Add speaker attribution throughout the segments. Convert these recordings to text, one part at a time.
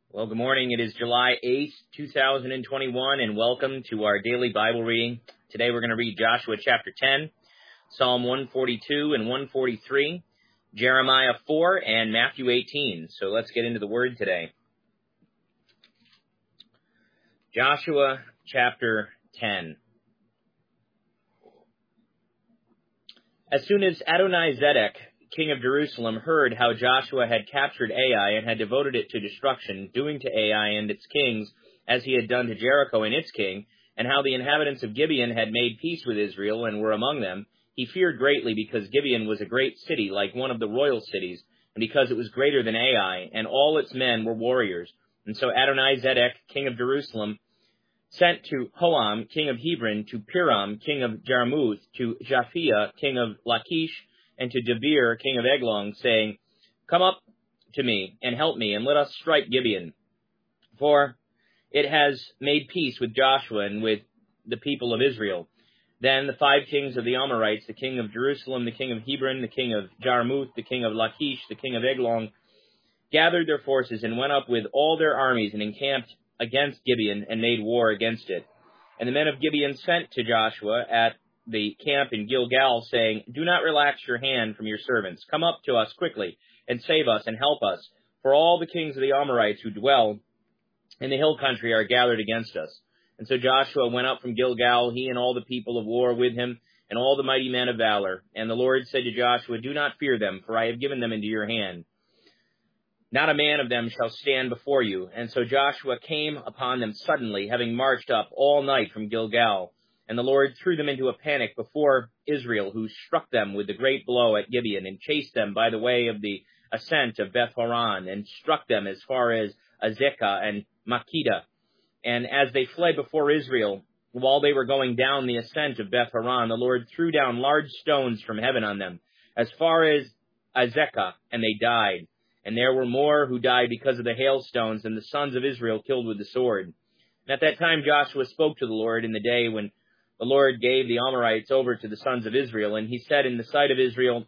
Speaker 1: Well, good morning. It is July 8th, 2021, and welcome to our daily Bible reading. Today we're going to read Joshua chapter 10, Psalm 142 and 143, Jeremiah 4, and Matthew 18. So let's get into the word today. Joshua chapter 10. As soon as Adoni-Zedek, king of Jerusalem, heard how Joshua had captured Ai and had devoted it to destruction, doing to Ai and its kings as he had done to Jericho and its king, and how the inhabitants of Gibeon had made peace with Israel and were among them, he feared greatly because Gibeon was a great city, like one of the royal cities, and because it was greater than Ai, and all its men were warriors. And so Adoni-Zedek, king of Jerusalem, sent to Hoam, king of Hebron, to Piram, king of Jarmuth, to Japhia, king of Lachish, and to Debir, king of Eglon, saying, Come up to me, and help me, and let us strike Gibeon. For it has made peace with Joshua and with the people of Israel. Then the 5 kings of the Amorites, the king of Jerusalem, the king of Hebron, the king of Jarmuth, the king of Lachish, the king of Eglon, gathered their forces and went up with all their armies and encamped against Gibeon and made war against it. And the men of Gibeon sent to Joshua at the camp in Gilgal, saying, Do not relax your hand from your servants. Come up to us quickly, and save us, and help us. For all the kings of the Amorites who dwell in the hill country are gathered against us. And so Joshua went up from Gilgal, he and all the people of war with him, and all the mighty men of valor. And the Lord said to Joshua, Do not fear them, for I have given them into your hand. Not a man of them shall stand before you. And so Joshua came upon them suddenly, having marched up all night from Gilgal. And the Lord threw them into a panic before Israel, who struck them with the great blow at Gibeon, and chased them by the way of the ascent of Beth-horon, and struck them as far as Azekah and Makkedah. And as they fled before Israel, while they were going down the ascent of Beth-horon, the Lord threw down large stones from heaven on them, as far as Azekah, and they died. And there were more who died because of the hailstones than the sons of Israel killed with the sword. And at that time Joshua spoke to the Lord in the day when the Lord gave the Amorites over to the sons of Israel, and he said in the sight of Israel,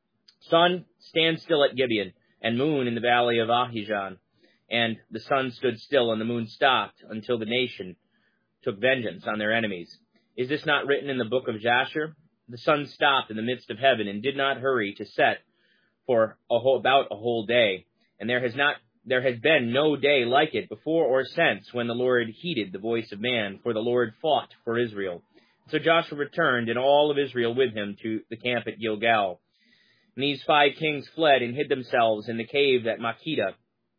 Speaker 1: Sun, stand still at Gibeon, and moon in the valley of Ahijan. And the sun stood still, and the moon stopped, until the nation took vengeance on their enemies. Is this not written in the book of Jasher? The sun stopped in the midst of heaven, and did not hurry to set for about a whole day. And there has been no day like it before or since, when the Lord heeded the voice of man, for the Lord fought for Israel. So Joshua returned, and all of Israel with him, to the camp at Gilgal. And these 5 kings fled and hid themselves in the cave at Makkedah.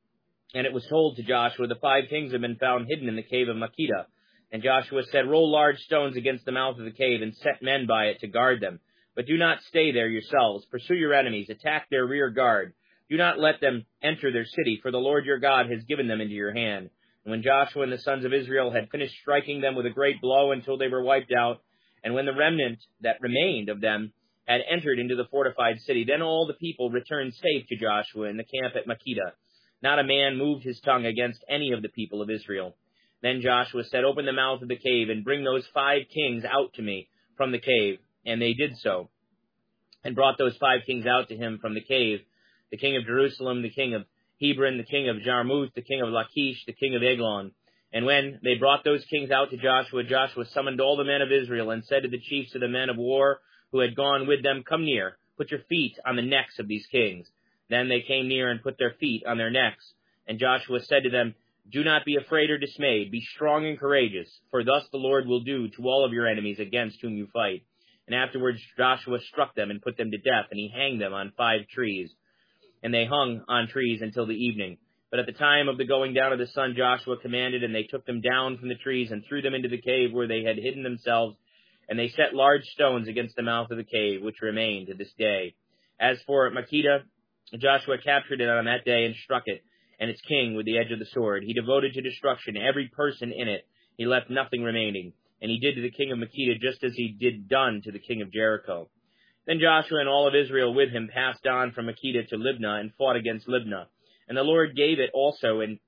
Speaker 1: And it was told to Joshua, The 5 kings have been found hidden in the cave of Makkedah. And Joshua said, Roll large stones against the mouth of the cave, and set men by it to guard them. But do not stay there yourselves. Pursue your enemies. Attack their rear guard. Do not let them enter their city, for the Lord your God has given them into your hand. And when Joshua and the sons of Israel had finished striking them with a great blow until they were wiped out, and when the remnant that remained of them had entered into the fortified city, then all the people returned safe to Joshua in the camp at Makkedah. Not a man moved his tongue against any of the people of Israel. Then Joshua said, Open the mouth of the cave, and bring those 5 kings out to me from the cave. And they did so, and brought those 5 kings out to him from the cave, the king of Jerusalem, the king of Hebron, the king of Jarmuth, the king of Lachish, the king of Eglon. And when they brought those kings out to Joshua, Joshua summoned all the men of Israel, and said to the chiefs of the men of war who had gone with them, Come near, put your feet on the necks of these kings. Then they came near and put their feet on their necks. And Joshua said to them, Do not be afraid or dismayed, be strong and courageous, for thus the Lord will do to all of your enemies against whom you fight. And afterwards Joshua struck them and put them to death, and he hanged them on 5 trees. And they hung on trees until the evening. But at the time of the going down of the sun, Joshua commanded, and they took them down from the trees and threw them into the cave where they had hidden themselves. And they set large stones against the mouth of the cave, which remain to this day. As for Makkedah, Joshua captured it on that day and struck it, and its king with the edge of the sword. He devoted to destruction every person in it. He left nothing remaining. And he did to the king of Makkedah just as he did done to the king of Jericho. Then Joshua and all of Israel with him passed on from Makkedah to Libnah and fought against Libnah. And the Lord gave it also and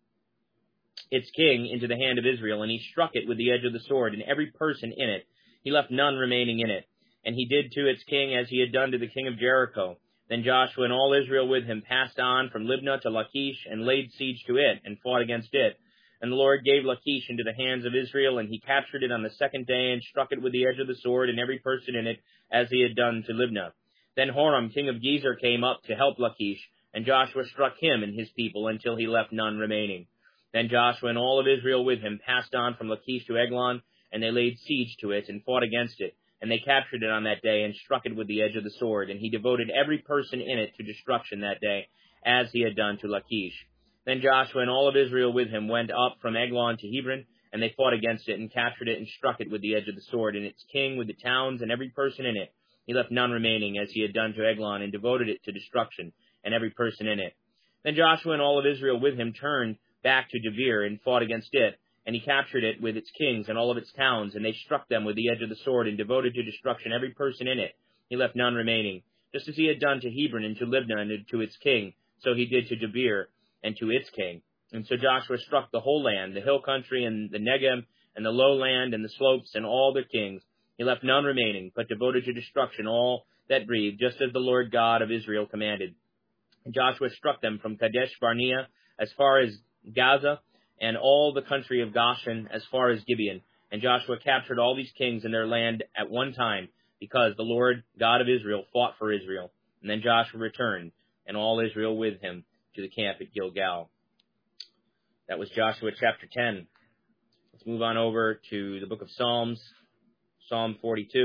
Speaker 1: its king into the hand of Israel, and he struck it with the edge of the sword, and every person in it. He left none remaining in it. And he did to its king as he had done to the king of Jericho. Then Joshua and all Israel with him passed on from Libnah to Lachish, and laid siege to it, and fought against it. And the Lord gave Lachish into the hands of Israel, and he captured it on the second day, and struck it with the edge of the sword, and every person in it, as he had done to Libnah. Then Horam, king of Gezer, came up to help Lachish, and Joshua struck him and his people until he left none remaining. Then Joshua and all of Israel with him passed on from Lachish to Eglon, and they laid siege to it, and fought against it. And they captured it on that day, and struck it with the edge of the sword. And he devoted every person in it to destruction that day, as he had done to Lachish. Then Joshua and all of Israel with him went up from Eglon to Hebron, and they fought against it, and captured it, and struck it with the edge of the sword, and its king with the towns, and every person in it. He left none remaining, as he had done to Eglon, and devoted it to destruction, and every person in it. Then Joshua and all of Israel with him turned back to Debir, and fought against it, and he captured it with its kings and all of its towns, and they struck them with the edge of the sword, and devoted to destruction every person in it. He left none remaining. Just as he had done to Hebron, and to Libnah, and to its king, so he did to Debir, and to its king. And so Joshua struck the whole land, the hill country, and the Negeb, and the lowland, and the slopes, and all their kings. He left none remaining, but devoted to destruction all that breathed, just as the Lord God of Israel commanded. And Joshua struck them from Kadesh Barnea as far as Gaza, and all the country of Goshen as far as Gibeon. And Joshua captured all these kings in their land at one time, because the Lord God of Israel fought for Israel. And then Joshua returned, and all Israel with him, to the camp at Gilgal. That was Joshua chapter 10. Let's move on over to the book of Psalms, Psalm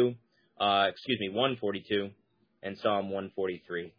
Speaker 1: 142, and Psalm 143.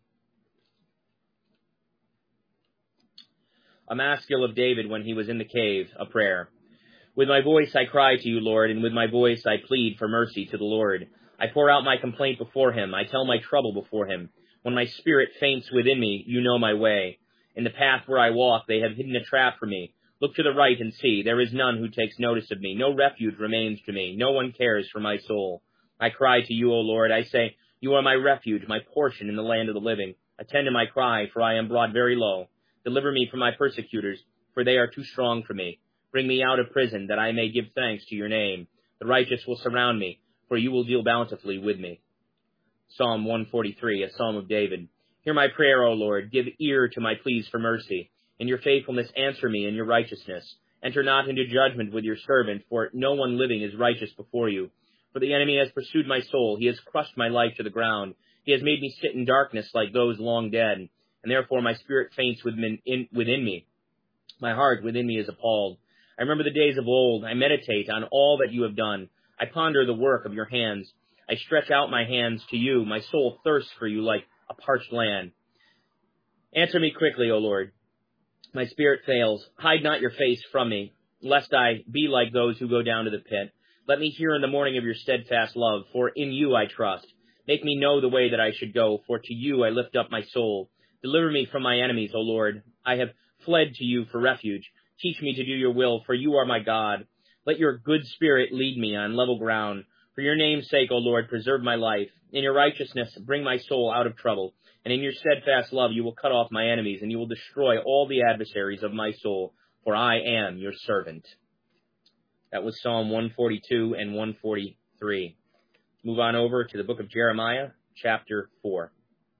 Speaker 1: A maskil of David when he was in the cave, a prayer. With my voice I cry to you, Lord, and with my voice I plead for mercy to the Lord. I pour out my complaint before him. I tell my trouble before him. When my spirit faints within me, you know my way. In the path where I walk, they have hidden a trap for me. Look to the right and see. There is none who takes notice of me. No refuge remains to me. No one cares for my soul. I cry to you, O Lord. I say, you are my refuge, my portion in the land of the living. Attend to my cry, for I am brought very low. Deliver me from my persecutors, for they are too strong for me. Bring me out of prison, that I may give thanks to your name. The righteous will surround me, for you will deal bountifully with me. Psalm 143, a psalm of David. Hear my prayer, O Lord. Give ear to my pleas for mercy. In your faithfulness answer me in your righteousness. Enter not into judgment with your servant, for no one living is righteous before you. For the enemy has pursued my soul. He has crushed my life to the ground. He has made me sit in darkness like those long dead. And therefore my spirit faints within me. My heart within me is appalled. I remember the days of old. I meditate on all that you have done. I ponder the work of your hands. I stretch out my hands to you. My soul thirsts for you like a parched land. Answer me quickly, O Lord. My spirit fails. Hide not your face from me, lest I be like those who go down to the pit. Let me hear in the morning of your steadfast love, for in you I trust. Make me know the way that I should go, for to you I lift up my soul. Deliver me from my enemies, O Lord. I have fled to you for refuge. Teach me to do your will, for you are my God. Let your good spirit lead me on level ground. For your name's sake, O Lord, preserve my life. In your righteousness, bring my soul out of trouble. And in your steadfast love, you will cut off my enemies, and you will destroy all the adversaries of my soul, for I am your servant. That was Psalm 142 and 143. Move on over to the book of Jeremiah, chapter 4.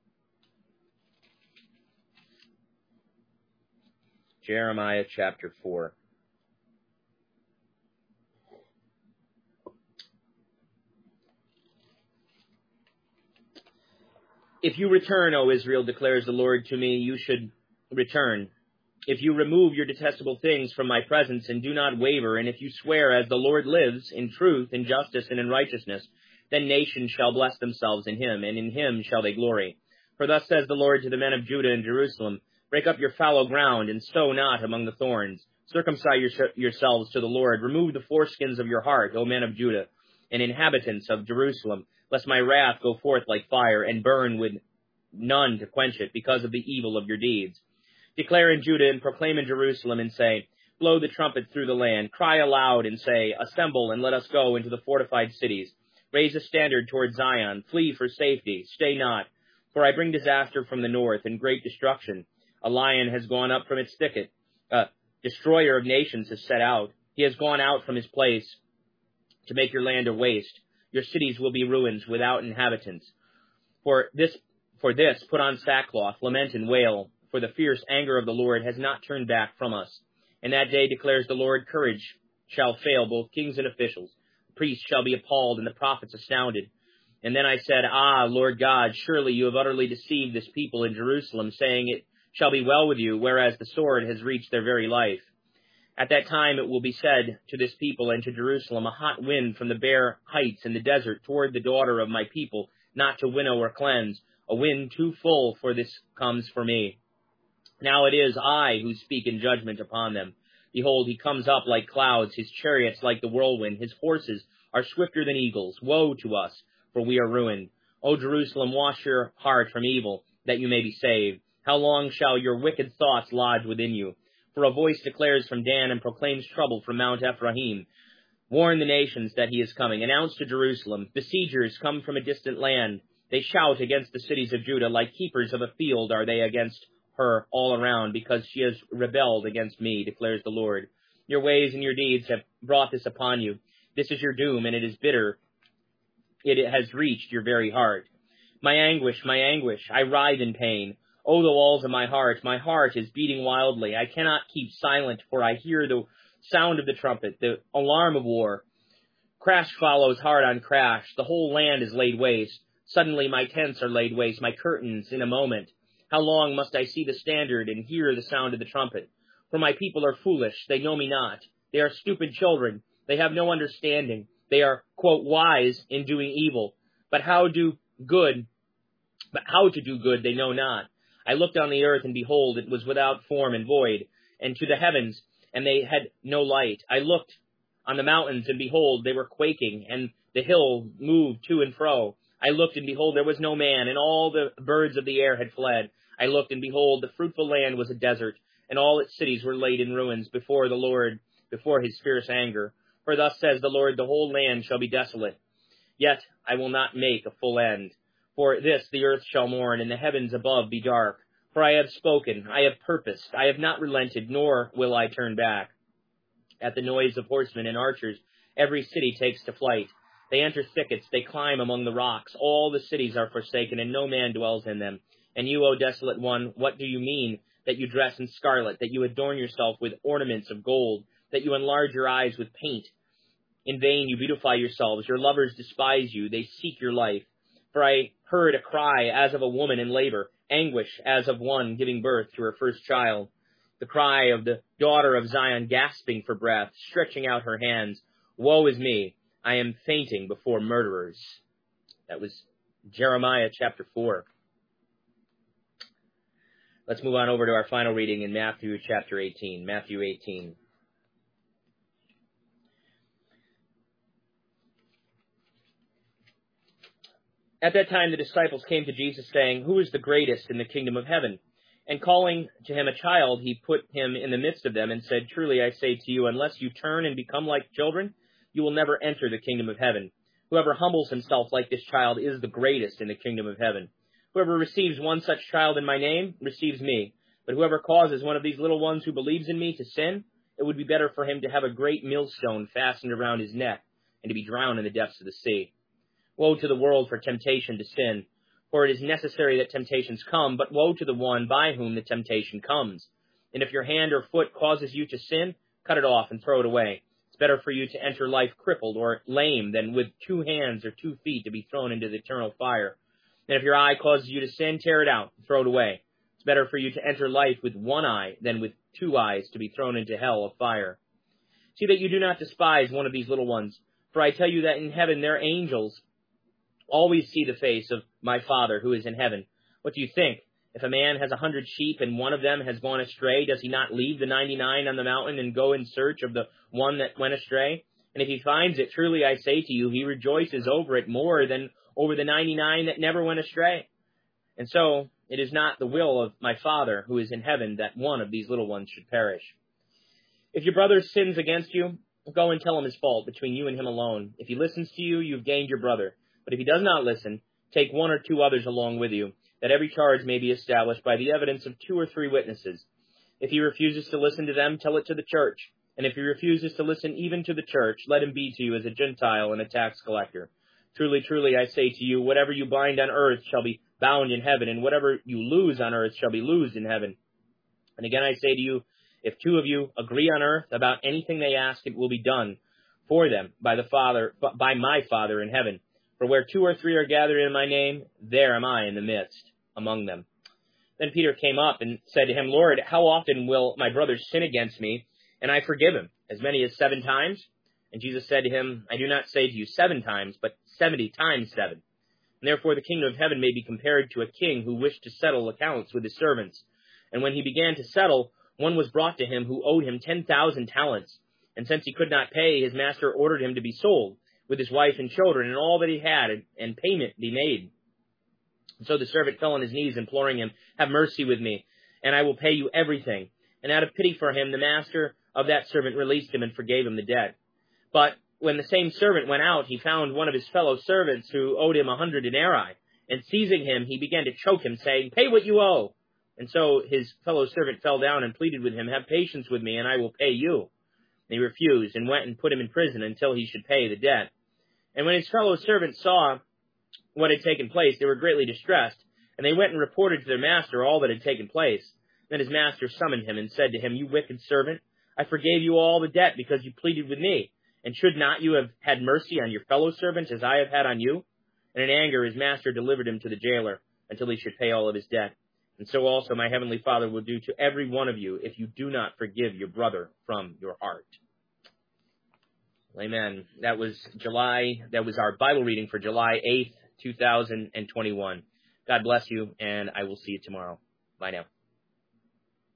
Speaker 1: Jeremiah chapter 4. If you return, O Israel, declares the Lord to me, you should return. If you remove your detestable things from my presence and do not waver, and if you swear as the Lord lives, in truth, in justice, and in righteousness, then nations shall bless themselves in him, and in him shall they glory. For thus says the Lord to the men of Judah and Jerusalem, break up your fallow ground, and sow not among the thorns. Circumcise yourselves to the Lord. Remove the foreskins of your heart, O men of Judah, and inhabitants of Jerusalem, lest my wrath go forth like fire, and burn with none to quench it, because of the evil of your deeds. Declare in Judah, and proclaim in Jerusalem, and say, blow the trumpet through the land. Cry aloud, and say, assemble, and let us go into the fortified cities. Raise a standard toward Zion. Flee for safety. Stay not. For I bring disaster from the north, and great destruction. A lion has gone up from its thicket. A destroyer of nations has set out. He has gone out from his place to make your land a waste. Your cities will be ruins without inhabitants. For this, put on sackcloth, lament and wail, for the fierce anger of the Lord has not turned back from us. In that day, declares the Lord, courage shall fail both kings and officials. The priests shall be appalled and the prophets astounded. And then I said, Ah, Lord God, surely you have utterly deceived this people in Jerusalem, saying it shall be well with you, whereas the sword has reached their very life. At that time it will be said to this people and to Jerusalem, a hot wind from the bare heights in the desert toward the daughter of my people, not to winnow or cleanse, a wind too full for this comes for me. Now it is I who speak in judgment upon them. Behold, he comes up like clouds, his chariots like the whirlwind, his horses are swifter than eagles. Woe to us, for we are ruined. O Jerusalem, wash your heart from evil, that you may be saved. How long shall your wicked thoughts lodge within you? For a voice declares from Dan and proclaims trouble from Mount Ephraim. Warn the nations that he is coming. Announce to Jerusalem, besiegers come from a distant land. They shout against the cities of Judah, like keepers of a field are they against her all around, because she has rebelled against me, declares the Lord. Your ways and your deeds have brought this upon you. This is your doom, and it is bitter. It has reached your very heart. My anguish, I writhe in pain. O the walls of my heart is beating wildly. I cannot keep silent, for I hear the sound of the trumpet, the alarm of war. Crash follows hard on crash. The whole land is laid waste. Suddenly my tents are laid waste, my curtains in a moment. How long must I see the standard and hear the sound of the trumpet? For my people are foolish, they know me not. They are stupid children, they have no understanding. They are, quote, wise in doing evil. But how to do good they know not. I looked on the earth, and behold, it was without form and void, and to the heavens, and they had no light. I looked on the mountains, and behold, they were quaking, and the hill moved to and fro. I looked, and behold, there was no man, and all the birds of the air had fled. I looked, and behold, the fruitful land was a desert, and all its cities were laid in ruins before the Lord, before his fierce anger. For thus says the Lord, the whole land shall be desolate. Yet I will not make a full end. For this the earth shall mourn, and the heavens above be dark. For I have spoken, I have purposed, I have not relented, nor will I turn back. At the noise of horsemen and archers, every city takes to flight. They enter thickets, they climb among the rocks. All the cities are forsaken, and no man dwells in them. And you, O desolate one, what do you mean that you dress in scarlet, that you adorn yourself with ornaments of gold, that you enlarge your eyes with paint? In vain you beautify yourselves, your lovers despise you, they seek your life. For I heard a cry as of a woman in labor, anguish as of one giving birth to her first child. The cry of the daughter of Zion gasping for breath, stretching out her hands. Woe is me, I am fainting before murderers. That was Jeremiah chapter 4. Let's move on over to our final reading in Matthew chapter 18. Matthew 18. At that time the disciples came to Jesus, saying, Who is the greatest in the kingdom of heaven? And calling to him a child, he put him in the midst of them, and said, Truly I say to you, unless you turn and become like children, you will never enter the kingdom of heaven. Whoever humbles himself like this child is the greatest in the kingdom of heaven. Whoever receives one such child in my name receives me. But whoever causes one of these little ones who believes in me to sin, it would be better for him to have a great millstone fastened around his neck, and to be drowned in the depths of the sea. Woe to the world for temptation to sin, for it is necessary that temptations come, but woe to the one by whom the temptation comes. And if your hand or foot causes you to sin, cut it off and throw it away. It's better for you to enter life crippled or lame than with 2 hands or 2 feet to be thrown into the eternal fire. And if your eye causes you to sin, tear it out and throw it away. It's better for you to enter life with 1 eye than with 2 eyes to be thrown into hell of fire. See that you do not despise one of these little ones, for I tell you that in heaven their angels always see the face of my Father who is in heaven. What do you think? If a man has 100 sheep and one of them has gone astray, does he not leave the 99 on the mountain and go in search of the one that went astray? And if he finds it, truly I say to you, he rejoices over it more than over the 99 that never went astray. And so it is not the will of my Father who is in heaven that one of these little ones should perish. If your brother sins against you, go and tell him his fault between you and him alone. If he listens to you, you've gained your brother. But if he does not listen, take 1 or 2 others along with you, that every charge may be established by the evidence of 2 or 3 witnesses. If he refuses to listen to them, tell it to the church. And if he refuses to listen even to the church, let him be to you as a Gentile and a tax collector. Truly, truly, I say to you, whatever you bind on earth shall be bound in heaven, and whatever you lose on earth shall be loosed in heaven. And again I say to you, if two of you agree on earth about anything they ask, it will be done for them by my Father in heaven. For where 2 or 3 are gathered in my name, there am I in the midst among them. Then Peter came up and said to him, Lord, how often will my brother sin against me, and I forgive him? As many as 7 times? And Jesus said to him, I do not say to you 7 times, but 70 times 7. And therefore the kingdom of heaven may be compared to a king who wished to settle accounts with his servants. And when he began to settle, one was brought to him who owed him 10,000 talents. And since he could not pay, his master ordered him to be sold, with his wife and children and all that he had, and payment be made. And so the servant fell on his knees, imploring him, have mercy with me, and I will pay you everything. And out of pity for him, the master of that servant released him and forgave him the debt. But when the same servant went out, he found one of his fellow servants who owed him 100 denarii. And seizing him, he began to choke him, saying, pay what you owe. And so his fellow servant fell down and pleaded with him, have patience with me, and I will pay you. And he refused, and went and put him in prison until he should pay the debt. And when his fellow servants saw what had taken place, they were greatly distressed, and they went and reported to their master all that had taken place. Then his master summoned him and said to him, you wicked servant, I forgave you all the debt because you pleaded with me. And should not you have had mercy on your fellow servants as I have had on you? And in anger his master delivered him to the jailer until he should pay all of his debt. And so also my heavenly Father will do to every one of you if you do not forgive your brother from your heart. Amen. That was our Bible reading for July 8th, 2021. God bless you, and I will see you tomorrow. Bye now.